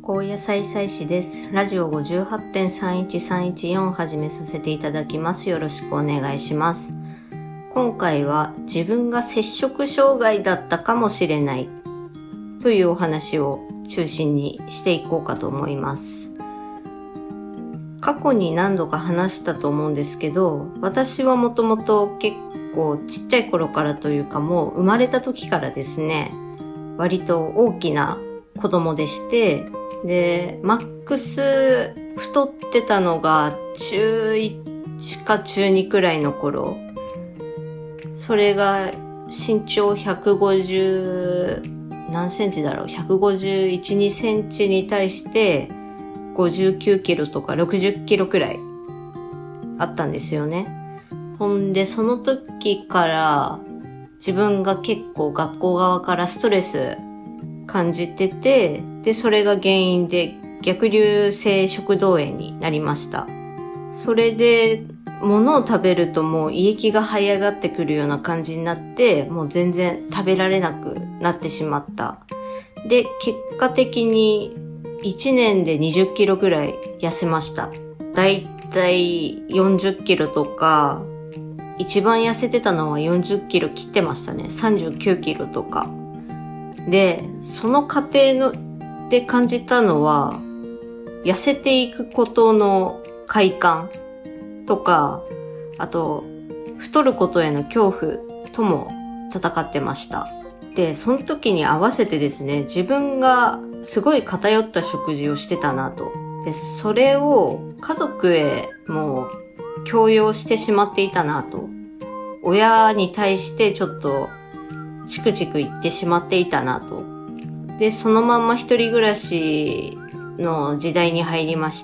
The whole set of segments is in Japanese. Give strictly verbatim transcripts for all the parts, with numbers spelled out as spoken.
高野菜菜師です。ラジオ ごじゅうはちてんさんいちさんいちよん を始めさせていただきます。よろしくお願いします。今回は自分が摂食障害だったかもしれないというお話を中心にしていこうかと思います。過去に何度か話したと思うんですけど、私はもともと結構ちっちゃい頃からというかもう生まれた時からですね、割と大きな子供でして、で、マックス太ってたのが中いちか中にくらいの頃。それが身長ひゃくごじゅう、何センチだろう ?ひゃくごじゅういち、にセンチに対してごじゅうきゅうキロとかろくじゅっキロくらいあったんですよね。ほんで、その時から自分が結構学校側からストレス感じてて、で、それが原因で逆流性食道炎になりました。それで、物を食べるともう胃液が這い上がってくるような感じになって、もう全然食べられなくなってしまった。で、結果的にいちねんでにじゅっキロくらい痩せました。だいたいよんじゅっキロとか、一番痩せてたのはよんじゅっキロ切ってましたね。さんじゅうきゅうキロとか。で、その過程ので感じたのは、痩せていくことの快感とか、あと、太ることへの恐怖とも戦ってました。で、その時に合わせてですね、自分がすごい偏った食事をしてたなと。で、それを家族へもう強要してしまっていたなと。親に対してちょっとチクチク言ってしまっていたなと。で、そのまんま一人暮らしの時代に入りまして、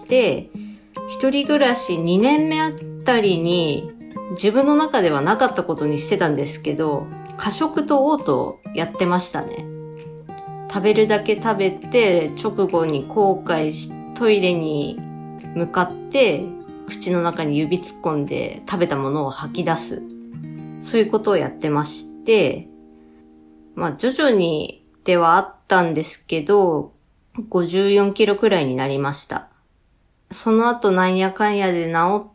一人暮らしにねんめあたりに自分の中ではなかったことにしてたんですけど、過食と嘔吐をやってましたね。食べるだけ食べて直後に後悔し、トイレに向かって口の中に指突っ込んで食べたものを吐き出す。そういうことをやってまして、まあ徐々にではあったんですけど、ごじゅうよんキロくらいになりました。その後なんやかんやで治って、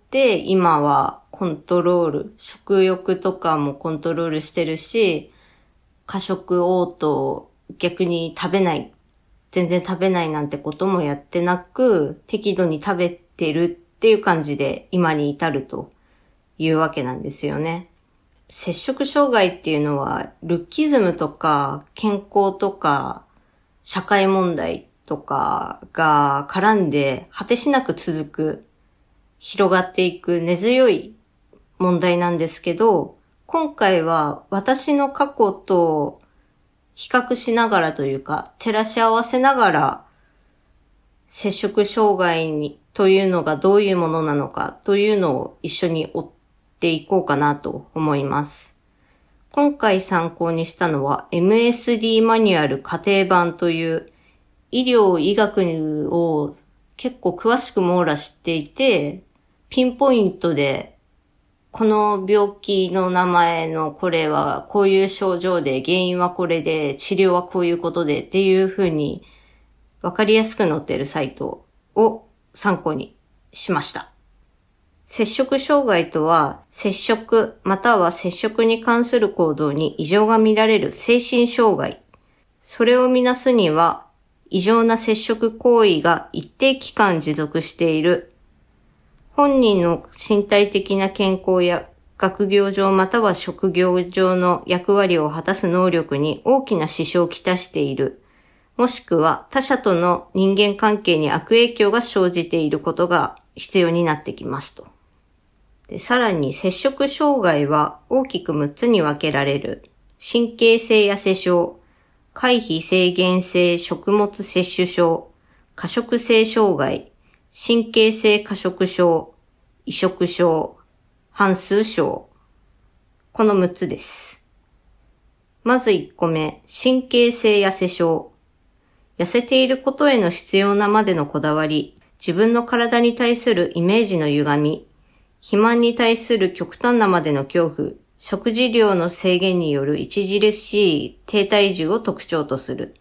今はコントロール、食欲とかもコントロールしてるし、過食嘔吐、逆に食べない、全然食べないなんてこともやってなく、適度に食べてるっていう感じで今に至るというわけなんですよね。摂食障害っていうのは、ルッキズムとか健康とか社会問題とかが絡んで果てしなく続く、広がっていく根強い問題なんですけど、今回は私の過去と比較しながらというか、照らし合わせながら、摂食障害にというのがどういうものなのかというのを一緒に追っていこうかなと思います。今回参考にしたのは エムエスディー マニュアル家庭版という医療医学を結構詳しく網羅していて、ピンポイントでこの病気の名前のこれはこういう症状で原因はこれで治療はこういうことでっていう風にわかりやすく載っているサイトを参考にしました。摂食障害とは、摂食または摂食に関する行動に異常が見られる精神障害。それをみなすには、異常な摂食行為が一定期間持続している。本人の身体的な健康や学業上または職業上の役割を果たす能力に大きな支障をきたしている。もしくは他者との人間関係に悪影響が生じていることが必要になってきますと。で、さらに摂食障害は大きくむっつに分けられる。神経性痩せ症、回避制限性食物摂取症、過食性障害、神経性過食症、移食症、反数症。このむっつです。まずいっこめ、神経性痩せ症。痩せていることへの必要なまでのこだわり、自分の体に対するイメージの歪み、肥満に対する極端なまでの恐怖、食事量の制限による著しい低体重を特徴とする。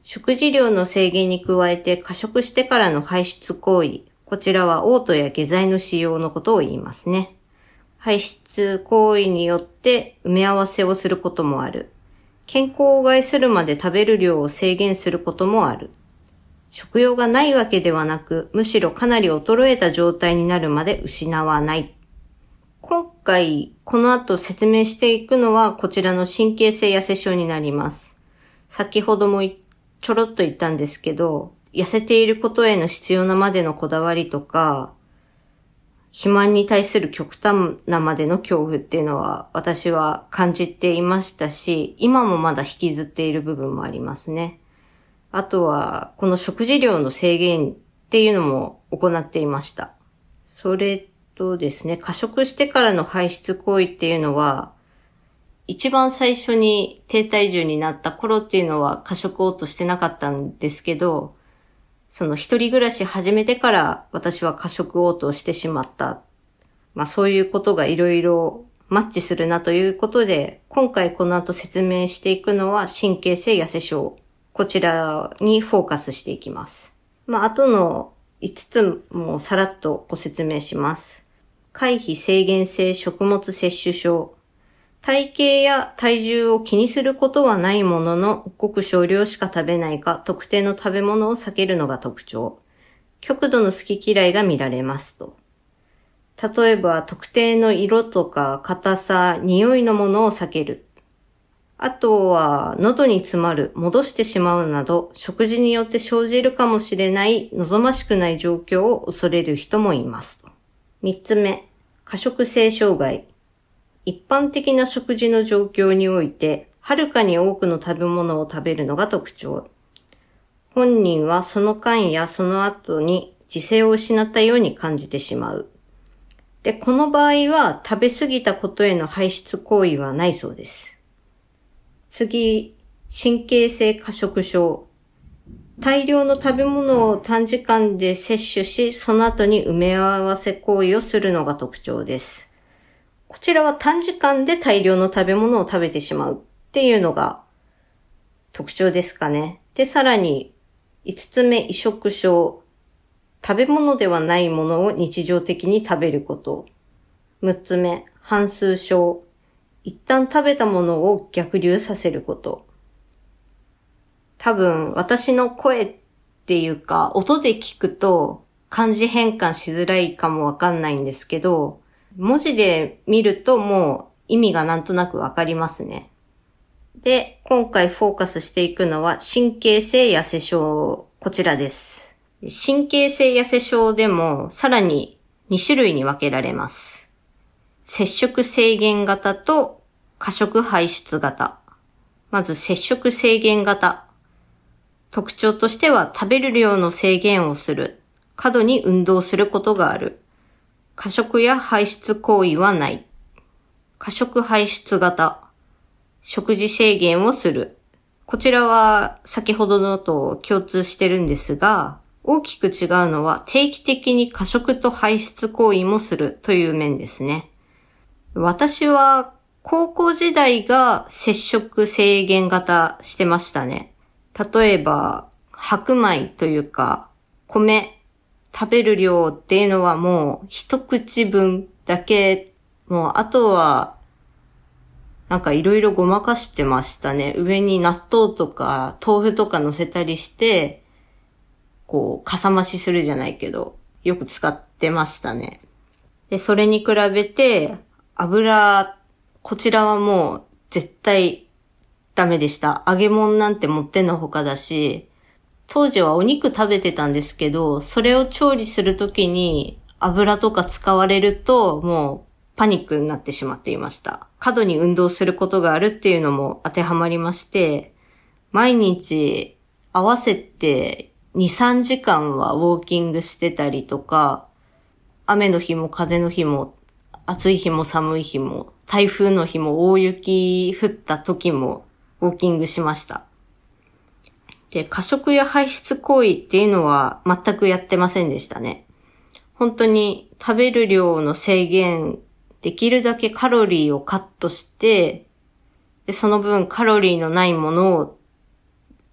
食事量の制限に加えて過食してからの排出行為、こちらは嘔吐や下剤の使用のことを言いますね。排出行為によって埋め合わせをすることもある。健康を害するまで食べる量を制限することもある。食欲がないわけではなく、むしろかなり衰えた状態になるまで失わない。今回、この後説明していくのはこちらの神経性痩せ症になります。先ほどもちょろっと言ったんですけど、痩せていることへの必要なまでのこだわりとか、肥満に対する極端なまでの恐怖っていうのは私は感じていましたし、今もまだ引きずっている部分もありますね。あとは、この食事量の制限っていうのも行っていました。それとですね、過食してからの排出行為っていうのは、一番最初に低体重になった頃っていうのは過食嘔吐してなかったんですけど、その一人暮らし始めてから私は過食嘔吐をしてしまった。まあそういうことがいろいろマッチするなということで、今回この後説明していくのは神経性痩せ症。こちらにフォーカスしていきます。まあ後のいつつもさらっとご説明します。回避制限性食物摂取症。体型や体重を気にすることはないものの、ごく少量しか食べないか、特定の食べ物を避けるのが特徴。極度の好き嫌いが見られますと。例えば、特定の色とか硬さ、匂いのものを避ける。あとは、喉に詰まる、戻してしまうなど、食事によって生じるかもしれない望ましくない状況を恐れる人もいますと。三つ目、過食性障害。一般的な食事の状況において、はるかに多くの食べ物を食べるのが特徴。本人はその間やその後に自制を失ったように感じてしまう。で、この場合は食べ過ぎたことへの排出行為はないそうです。次、神経性過食症。大量の食べ物を短時間で摂取し、その後に埋め合わせ行為をするのが特徴です。こちらは短時間で大量の食べ物を食べてしまうっていうのが特徴ですかね。で、さらに五つ目、移食症。食べ物ではないものを日常的に食べること。六つ目、反数症。一旦食べたものを逆流させること。多分私の声っていうか音で聞くと漢字変換しづらいかもわかんないんですけど、文字で見るともう意味がなんとなくわかりますね。で、今回フォーカスしていくのは神経性痩せ症、こちらです。神経性痩せ症でもさらにに種類に分けられます。摂食制限型と過食排出型。まず摂食制限型。特徴としては食べる量の制限をする。過度に運動することがある。過食や排出行為はない。過食排出型。食事制限をする。こちらは先ほどのと共通してるんですが、大きく違うのは定期的に過食と排出行為もするという面ですね。私は高校時代が摂食制限型してましたね。例えば白米というか米食べる量っていうのはもう一口分だけ、もうあとはなんかいろいろごまかしてましたね。上に納豆とか豆腐とか乗せたりして、こうかさ増しするじゃないけど、よく使ってましたね。で、それに比べて油、こちらはもう絶対ダメでした。揚げ物なんてもってのほかだし、当時はお肉食べてたんですけど、それを調理するときに油とか使われるともうパニックになってしまっていました。過度に運動することがあるっていうのも当てはまりまして、毎日合わせてに、さんじかんはウォーキングしてたりとか、雨の日も風の日も暑い日も寒い日も台風の日も大雪降った時もウォーキングしました。で、過食や排出行為っていうのは全くやってませんでしたね。本当に食べる量の制限、できるだけカロリーをカットして、でその分カロリーのないものを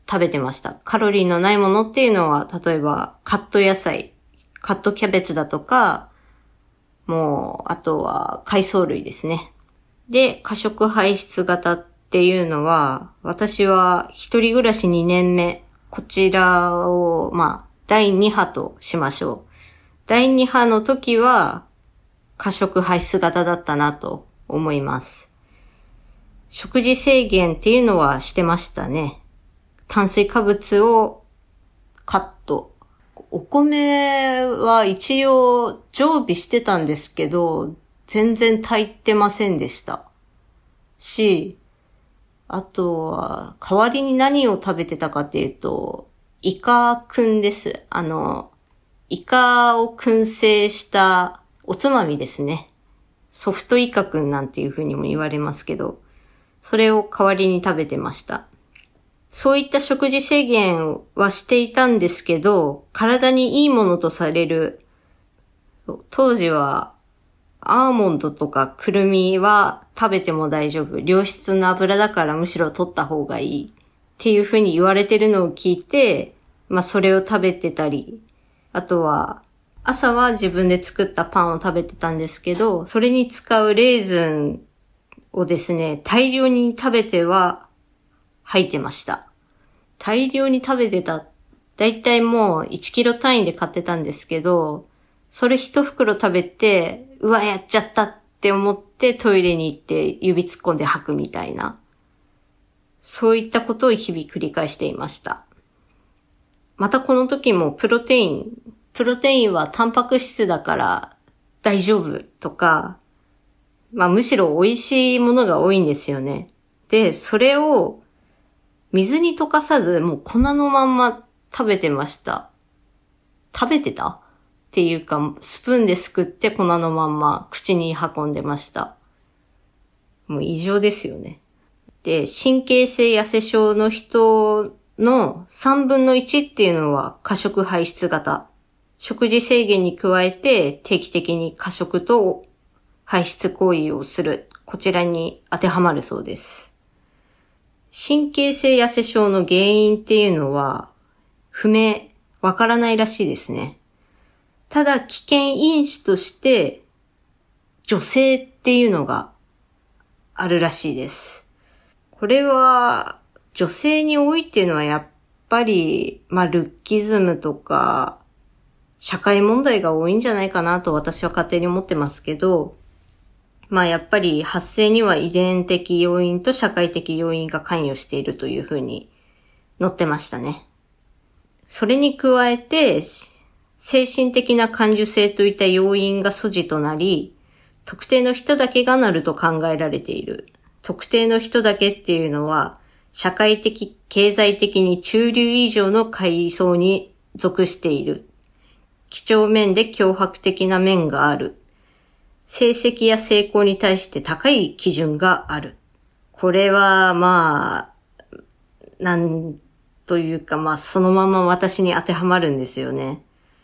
食べてました。カロリーのないものっていうのは、例えばカット野菜、カットキャベツだとか、もう、あとは海藻類ですね。で、過食排出型っていうのは、私は一人暮らしにねんめ、こちらを、まあ、だいに波としましょう。だいに波の時は、過食排出型だったなと思います。食事制限っていうのはしてましたね。炭水化物をカット。お米は一応常備してたんですけど、全然炊いてませんでしたし、あとは代わりに何を食べてたかっていうと、イカくんです。あの、イカを燻製したおつまみですね。ソフトイカくんなんていう風にも言われますけど、それを代わりに食べてました。そういった食事制限はしていたんですけど、体にいいものとされる、当時はアーモンドとかくるみは食べても大丈夫。良質な油だからむしろ取った方がいい。っていう風に言われてるのを聞いて、まあそれを食べてたり、あとは朝は自分で作ったパンを食べてたんですけど、それに使うレーズンをですね、大量に食べては吐いてました。大量に食べてた。だいたいもういちキロ単位で買ってたんですけど、それ一袋食べて、うわ、やっちゃったって思ってトイレに行って指突っ込んで吐くみたいな。そういったことを日々繰り返していました。またこの時もプロテイン、プロテインはタンパク質だから大丈夫とか、まあむしろ美味しいものが多いんですよね。で、それを水に溶かさずもう粉のまんま食べてました。食べてたっていうか、スプーンですくって粉のまんま口に運んでました。もう異常ですよね。で、神経性痩せ症の人のさんぶんのいちっていうのは過食排出型。食事制限に加えて定期的に過食と排出行為をする。こちらに当てはまるそうです。神経性痩せ症の原因っていうのは不明、わからないらしいですね。ただ危険因子として女性っていうのがあるらしいです。これは女性に多いっていうのはやっぱり、まあルッキズムとか社会問題が多いんじゃないかなと私は勝手に思ってますけど、まあやっぱり発生には遺伝的要因と社会的要因が関与しているというふうに載ってましたね。それに加えて精神的な感受性といった要因が素地となり、特定の人だけがなると考えられている。特定の人だけっていうのは社会的、経済的に中流以上の階層に属している。几帳面で強迫的な面がある。成績や成功に対して高い基準がある。これはまあ、なんというかまあそのまま私に当てはまるんですよね。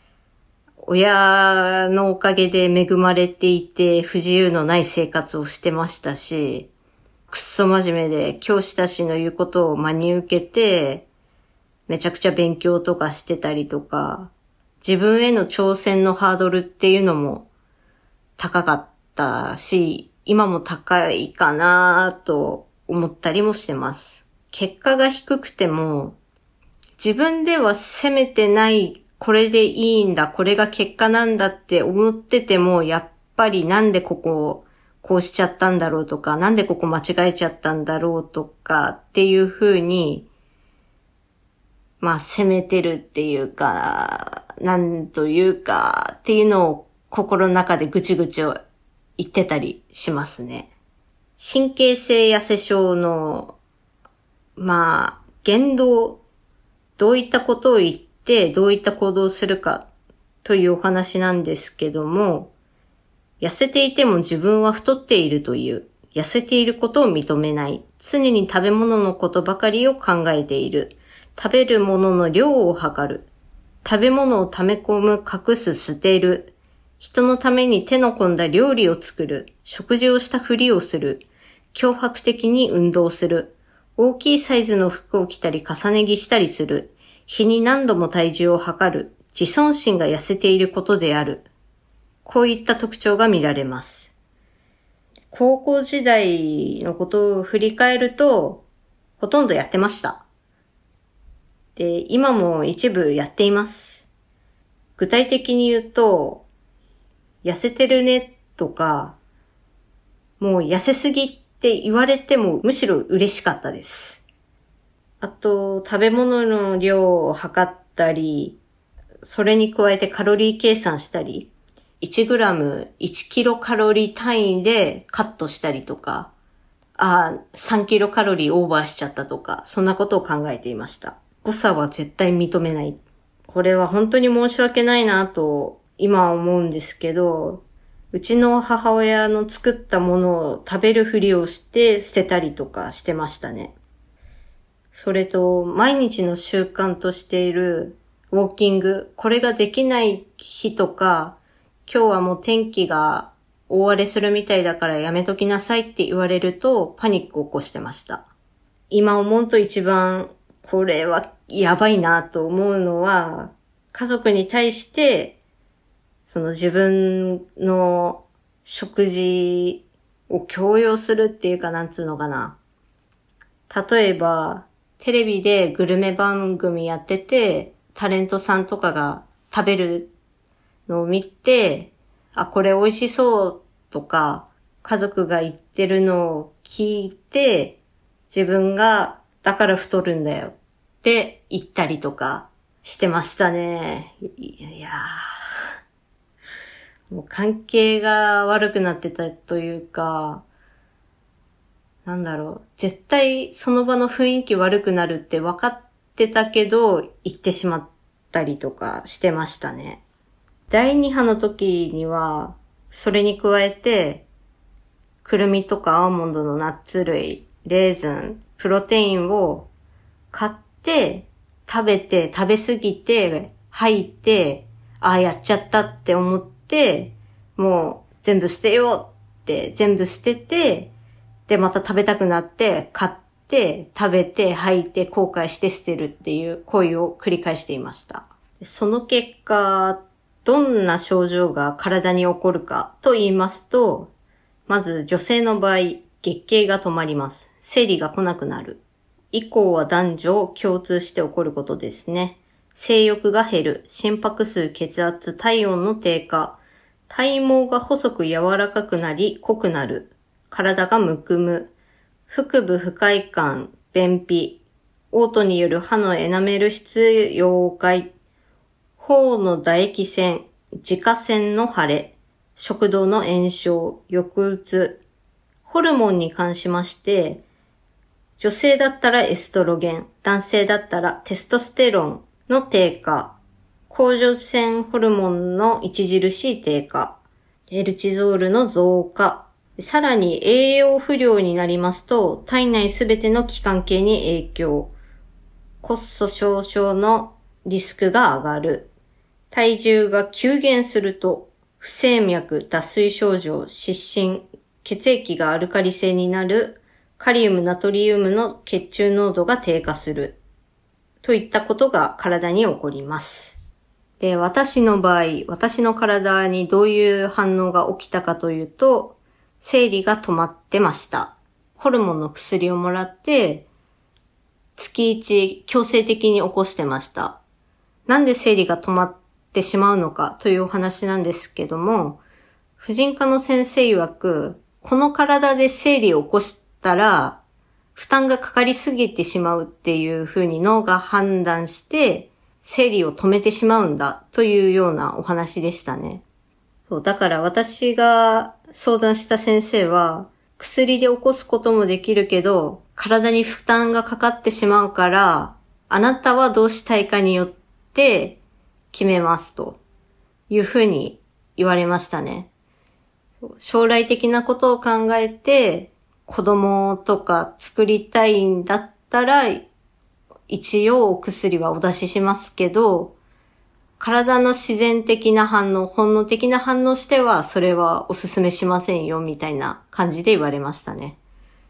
親のおかげで恵まれていて不自由のない生活をしてましたし、くっそ真面目で教師たちの言うことを真に受けて、めちゃくちゃ勉強とかしてたりとか、自分への挑戦のハードルっていうのも高かったし、今も高いかなと思ったりもしてます。結果が低くても、自分では責めてない、これでいいんだ、これが結果なんだって思ってても、やっぱりなんでここをこうしちゃったんだろうとか、なんでここ間違えちゃったんだろうとかっていう風に、まあ責めてるっていうか、なんというかっていうのを心の中でぐちぐちを言ってたりしますね。神経性痩せ症の、まあ言動、どういったことを言ってどういった行動をするかというお話なんですけども、痩せていても自分は太っているという、痩せていることを認めない、常に食べ物のことばかりを考えている、食べるものの量を測る、食べ物を溜め込む、隠す、捨てる、人のために手の込んだ料理を作る、食事をしたふりをする、脅迫的に運動する、 大きいサイズの服を着たり重ね着したりする。日に何度も体重を測る。自尊心が痩せていることである。こういった特徴が見られます。高校時代のことを振り返ると、ほとんどやってました。で、今も一部やっています。具体的に言うと、痩せてるねとか、もう痩せすぎって言われてもむしろ嬉しかったです。あと、食べ物の量を測ったり、それに加えてカロリー計算したり、いちグラムいちキロカロリー単位でカットしたりとか、ああ、さんキロカロリーオーバーしちゃったとか、そんなことを考えていました。誤差は絶対認めない。これは本当に申し訳ないなと今は思うんですけど、うちの母親の作ったものを食べるふりをして捨てたりとかしてましたね。それと、毎日の習慣としているウォーキング、これができない日とか、今日はもう天気が大荒れするみたいだからやめときなさいって言われるとパニックを起こしてました。今思うと一番これはやばいなと思うのは、家族に対してその自分の食事を強要するっていうかなんつうのかな。例えばテレビでグルメ番組やっててタレントさんとかが食べるのを見て、あ、これ美味しそうとか、家族が言ってるのを聞いて、自分がだから太るんだよって言ったりとかしてましたね。いやー、もう関係が悪くなってたというか、なんだろう、絶対その場の雰囲気悪くなるって分かってたけど、言ってしまったりとかしてましたね。だいに波の時には、それに加えて、くるみとかアーモンドのナッツ類、レーズン、プロテインを買って、食べて、食べ過ぎて、吐いて、ああ、やっちゃったって思って、もう全部捨てようって全部捨てて、で、また食べたくなって、買って、食べて、吐いて、後悔して捨てるっていう行為を繰り返していました。その結果、どんな症状が体に起こるかと言いますと、まず女性の場合、月経が止まります。生理が来なくなる。以降は男女共通して起こることですね。性欲が減る。心拍数、血圧、体温の低下。体毛が細く柔らかくなり濃くなる。体がむくむ。腹部不快感、便秘。嘔吐による歯のエナメル質溶解。頬の唾液腺、自家腺の腫れ、食道の炎症、抑うつ、ホルモンに関しまして、女性だったらエストロゲン、男性だったらテストステロンの低下、甲状腺ホルモンの著しい低下、エルチゾールの増加、さらに栄養不良になりますと、体内すべての器官系に影響、骨粗鬆症のリスクが上がる。体重が急減すると、不整脈、脱水症状、失神、血液がアルカリ性になる、カリウム、ナトリウムの血中濃度が低下する。といったことが体に起こります。で、私の場合、私の体にどういう反応が起きたかというと、生理が止まってました。ホルモンの薬をもらって、月いち強制的に起こしてました。なんで生理が止まってしまうのかというお話なんですけども、婦人科の先生曰く、この体で生理を起こしたら、負担がかかりすぎてしまうっていうふうに脳が判断して、生理を止めてしまうんだというようなお話でしたね。そうだから私が相談した先生は、薬で起こすこともできるけど、体に負担がかかってしまうから、あなたはどうしたいかによって決めますというふうに言われましたね。将来的なことを考えて、子供とか作りたいんだったら、一応お薬はお出ししますけど、体の自然的な反応、本能的な反応しては、それはお勧めしませんよ、みたいな感じで言われましたね。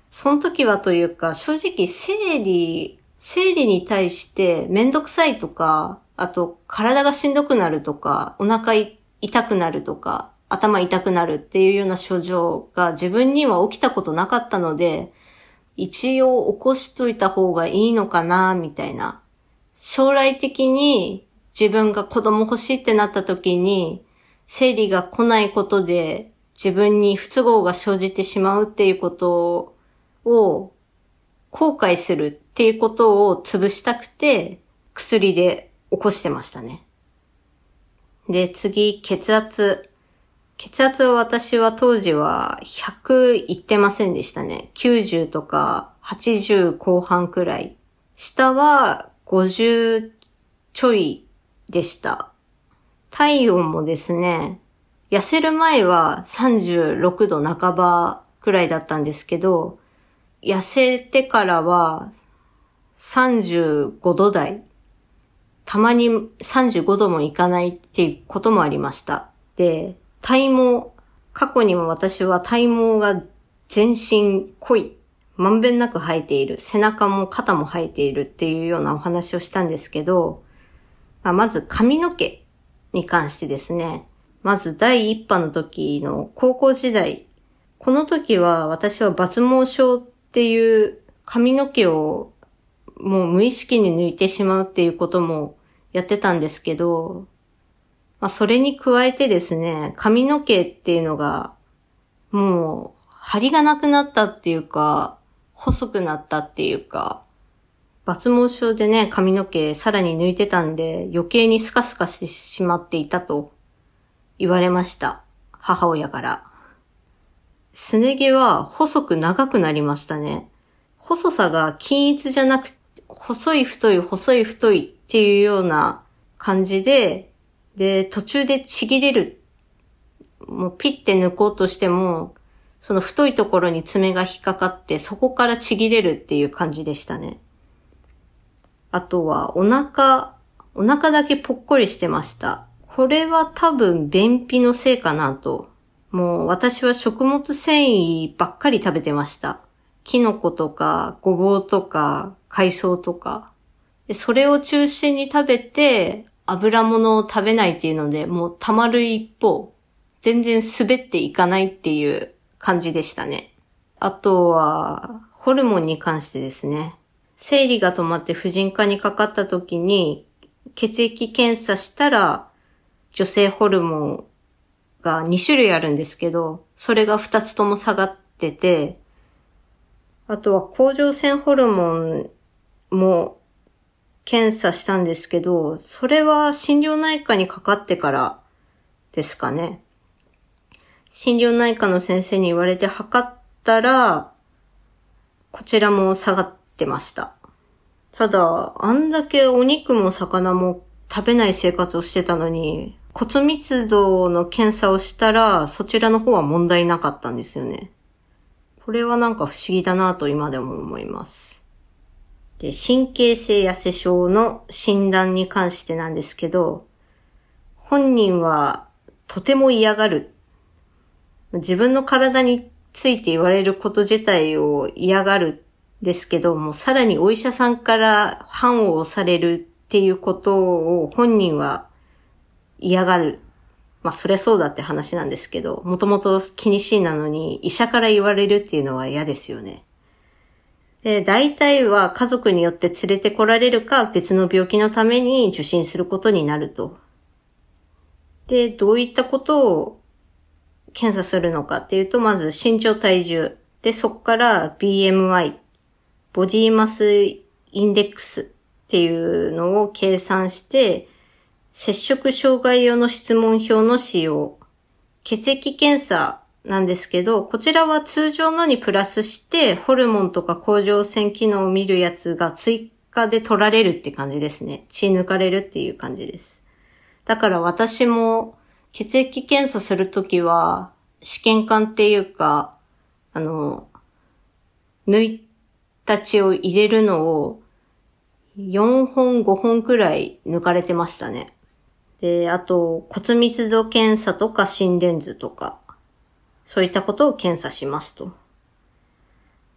その時はというか、正直生理、生理に対してめんどくさいとか、あと体がしんどくなるとか、お腹痛くなるとか、頭痛くなるっていうような症状が自分には起きたことなかったので、一応起こしといた方がいいのかな、みたいな。将来的に自分が子供欲しいってなった時に、生理が来ないことで自分に不都合が生じてしまうっていうことを後悔するっていうことを潰したくて薬で起こしてましたね。で、次、血圧。血圧は私は当時はひゃくいってませんでしたね。きゅうじゅうとかはちじゅう後半くらい。下はごじゅうちょいでした。体温もですね、痩せる前はさんじゅうろくど半ばくらいだったんですけど、痩せてからはさんじゅうごど台。たまにさんじゅうごどもいかないっていうこともありました。で、体毛、過去にも私は体毛が全身濃い、まんべんなく生えている、背中も肩も生えているっていうようなお話をしたんですけど、まず髪の毛に関してですね、まず第一波の時の高校時代、この時は私は抜毛症っていう髪の毛をもう無意識に抜いてしまうっていうこともやってたんですけど、まあ、それに加えてですね、髪の毛っていうのが、もう、張りがなくなったっていうか、細くなったっていうか、抜毛症でね、髪の毛さらに抜いてたんで、余計にスカスカしてしまっていたと言われました。母親から。すね毛は細く長くなりましたね。細さが均一じゃなくて、細い太い細い太いっていうような感じで、で、途中でちぎれる。もうピッて抜こうとしても、その太いところに爪が引っかかって、そこからちぎれるっていう感じでしたね。あとは、お腹、お腹だけぽっこりしてました。これは多分便秘のせいかなと。もう私は食物繊維ばっかり食べてました。キノコとか、ごぼうとか、海藻とか。でそれを中心に食べて、油物を食べないっていうので、もう溜まる一方、全然滑っていかないっていう感じでしたね。あとは、ホルモンに関してですね。生理が止まって婦人科にかかった時に、血液検査したら、女性ホルモンがに種類あるんですけど、それがふたつとも下がってて、あとは甲状腺ホルモンも、検査したんですけど、それは心療内科にかかってからですかね。心療内科の先生に言われて測ったら、こちらも下がってました。ただ、あんだけお肉も魚も食べない生活をしてたのに、骨密度の検査をしたら、そちらの方は問題なかったんですよね。これはなんか不思議だなと今でも思います。で、神経性痩せ症の診断に関してなんですけど、本人はとても嫌がる。自分の体について言われること自体を嫌がるんですけども、さらにお医者さんから判を押されるっていうことを本人は嫌がる。まあそれそうだって話なんですけど、もともと気にしいなのに医者から言われるっていうのは嫌ですよね。で、大体は家族によって連れてこられるか別の病気のために受診することになると。で、どういったことを検査するのかっていうと、まず身長体重。で、そこから ビーエムアイ、ボディマスインデックスっていうのを計算して、摂食障害用の質問票の使用。血液検査なんですけど、こちらは通常のにプラスして、ホルモンとか甲状腺機能を見るやつが追加で取られるって感じですね。血抜かれるっていう感じです。だから私も血液検査するときは、試験管っていうか、あの、抜いた血を入れるのをよんほんごほんくらい抜かれてましたね。で、あと骨密度検査とか心電図とか、そういったことを検査しますと。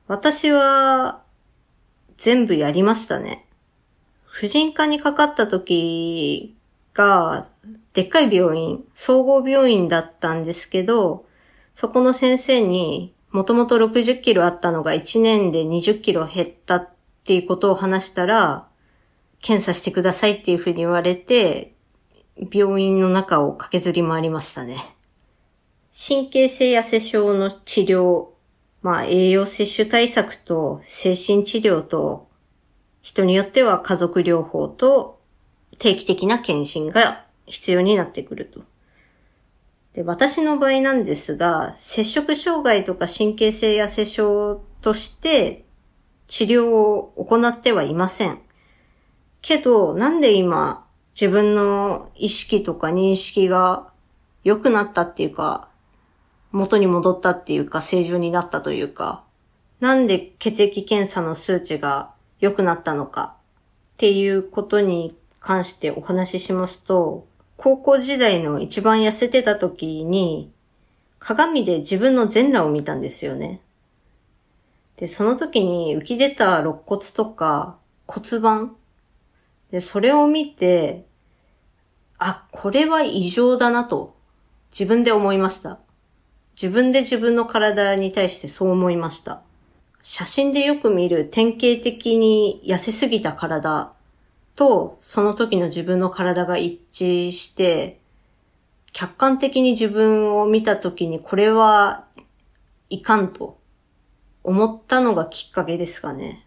私は全部やりましたね。婦人科にかかった時が、でっかい病院、総合病院だったんですけど、そこの先生にもともとろくじゅっキロあったのがいちねんでにじゅっキロ減ったっていうことを話したら、検査してくださいっていうふうに言われて、病院の中を駆けずり回りましたね。神経性痩せ症の治療、まあ栄養摂取対策と精神治療と、人によっては家族療法と定期的な検診が必要になってくると。で、私の場合なんですが、摂食障害とか神経性痩せ症として治療を行ってはいません。けど、なんで今自分の意識とか認識が良くなったっていうか、元に戻ったっていうか、正常になったというか、なんで血液検査の数値が良くなったのかっていうことに関してお話ししますと、高校時代の一番痩せてた時に、鏡で自分の全裸を見たんですよね。で、その時に浮き出た肋骨とか骨盤、で、それを見て、あ、これは異常だなと自分で思いました。自分で自分の体に対してそう思いました。写真でよく見る典型的に痩せすぎた体とその時の自分の体が一致して、客観的に自分を見た時にこれはいかんと思ったのがきっかけですかね。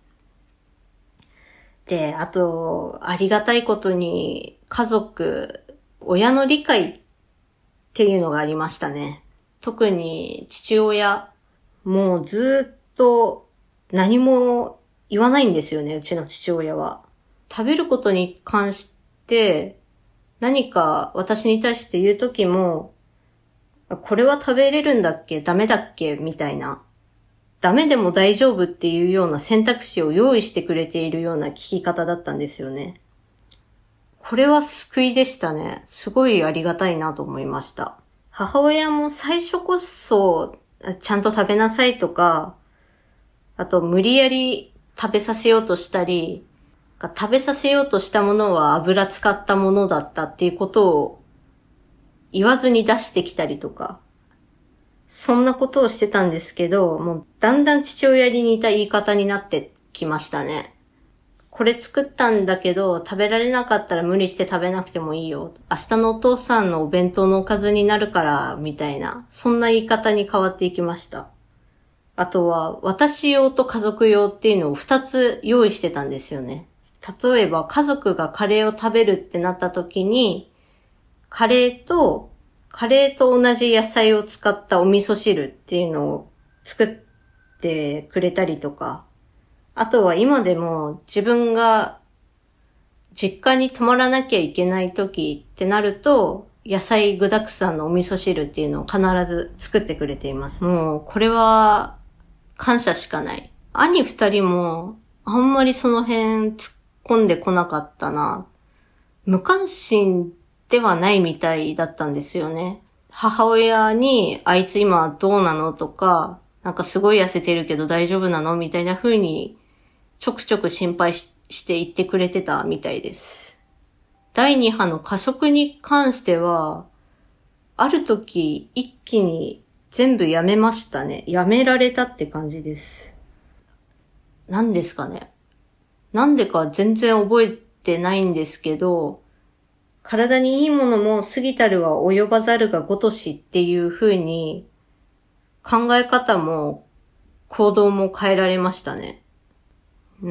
で、あと、ありがたいことに家族、親の理解っていうのがありましたね。特に父親、もうずっと何も言わないんですよね、うちの父親は。食べることに関して何か私に対して言うときも、これは食べれるんだっけ？ダメだっけ？みたいな。ダメでも大丈夫っていうような選択肢を用意してくれているような聞き方だったんですよね。これは救いでしたね。すごいありがたいなと思いました。母親も最初こそちゃんと食べなさいとか、あと無理やり食べさせようとしたり、食べさせようとしたものは油使ったものだったっていうことを言わずに出してきたりとか、そんなことをしてたんですけど、もうだんだん父親に似た言い方になってきましたね。これ作ったんだけど食べられなかったら無理して食べなくてもいいよ。明日のお父さんのお弁当のおかずになるからみたいな、そんな言い方に変わっていきました。あとは私用と家族用っていうのを二つ用意してたんですよね。例えば家族がカレーを食べるってなった時に、カレーとカレーと同じ野菜を使ったお味噌汁っていうのを作ってくれたりとか、あとは今でも自分が実家に泊まらなきゃいけない時ってなると、野菜具沢山のお味噌汁っていうのを必ず作ってくれています。もうこれは感謝しかない。兄二人もあんまりその辺突っ込んでこなかったな。無関心ではないみたいだったんですよね。母親にあいつ今どうなのとか、なんかすごい痩せてるけど大丈夫なのみたいな風にちょくちょく心配 し, して言ってくれてたみたいです。第二波の過食に関しては、ある時一気に全部やめましたね。やめられたって感じです。何ですかね。なんでか全然覚えてないんですけど、体にいいものも過ぎたるは及ばざるが如しっていう風に考え方も行動も変えられましたね。うん。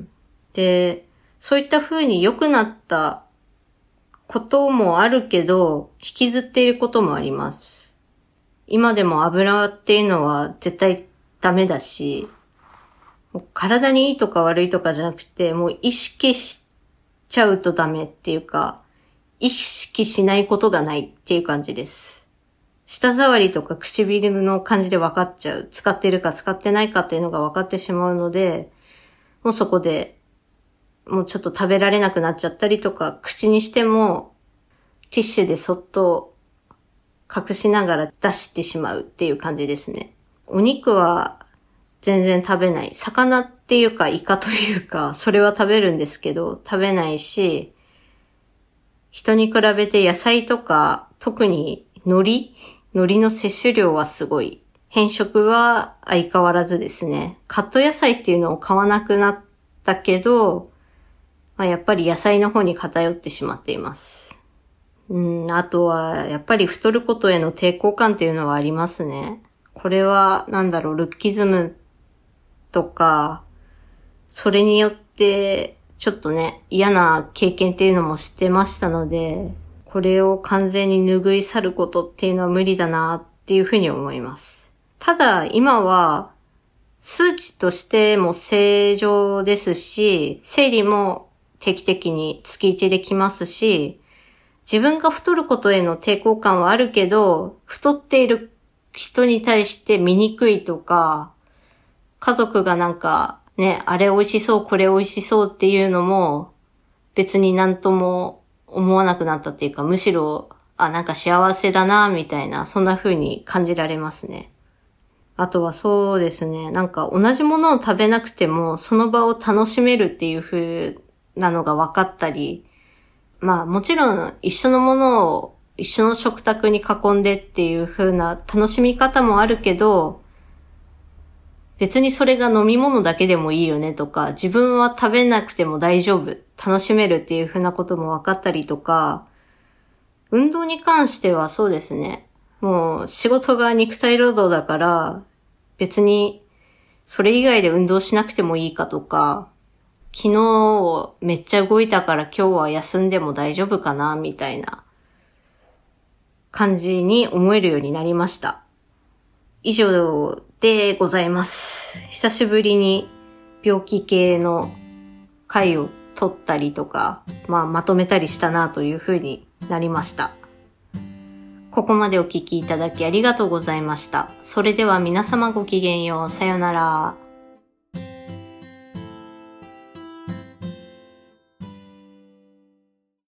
で、そういった風に良くなったこともあるけど、引きずっていることもあります。今でも油っていうのは絶対ダメだし、もう体にいいとか悪いとかじゃなくて、もう意識しちゃうとダメっていうか、意識しないことがないっていう感じです。舌触りとか唇の感じで分かっちゃう。使ってるか使ってないかっていうのが分かってしまうので、もうそこで、もうちょっと食べられなくなっちゃったりとか、口にしてもティッシュでそっと隠しながら出してしまうっていう感じですね。お肉は全然食べない。魚っていうかイカというか、それは食べるんですけど、食べないし、人に比べて野菜とか、特に海苔海苔の摂取量はすごい。偏食は相変わらずですね。カット野菜っていうのを買わなくなったけど、まあ、やっぱり野菜の方に偏ってしまっています。うん、あとは、やっぱり太ることへの抵抗感っていうのはありますね。これは、なんだろう、ルッキズムとか、それによって、ちょっとね、嫌な経験っていうのもしてましたので、これを完全に拭い去ることっていうのは無理だなっていうふうに思います。ただ、今は、数値としても正常ですし、生理も定期的に月いちで来ますし、自分が太ることへの抵抗感はあるけど、太っている人に対して醜いとか、家族がなんかね、あれ美味しそう、これ美味しそうっていうのも別になんとも思わなくなったっていうか、むしろ、あ、なんか幸せだな、みたいな、そんな風に感じられますね。あとはそうですね、なんか同じものを食べなくても、その場を楽しめるっていう風なのが分かったり、まあもちろん一緒のものを一緒の食卓に囲んでっていう風な楽しみ方もあるけど、別にそれが飲み物だけでもいいよねとか、自分は食べなくても大丈夫、楽しめるっていう風なことも分かったりとか、運動に関してはそうですね。もう仕事が肉体労働だから別にそれ以外で運動しなくてもいいかとか、昨日めっちゃ動いたから今日は休んでも大丈夫かなみたいな感じに思えるようになりました。以上でございます。久しぶりに病気系の回を取ったりとか、まあまとめたりしたなというふうになりました。ここまでお聞きいただきありがとうございました。それでは皆様ごきげんよう。さよなら。